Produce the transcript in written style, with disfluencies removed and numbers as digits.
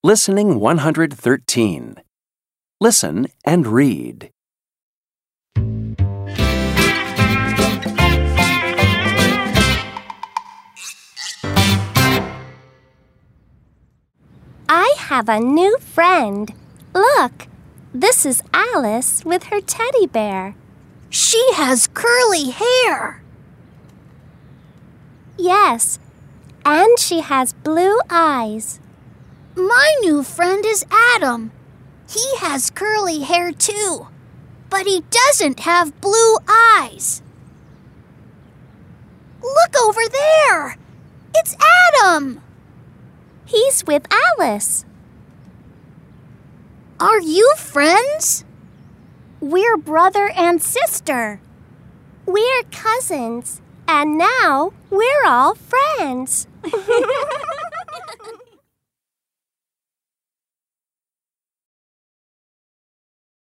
Listening 113. Listen and read. I have a new friend. Look, this is Alice with her teddy bear. She has curly hair. Yes, and she has blue eyes. My new friend is Adam. He has curly hair too, but he doesn't have blue eyes. Look over there! It's Adam! He's with Alice. Are you friends? We're brother and sister. We're cousins, and now we're all friends.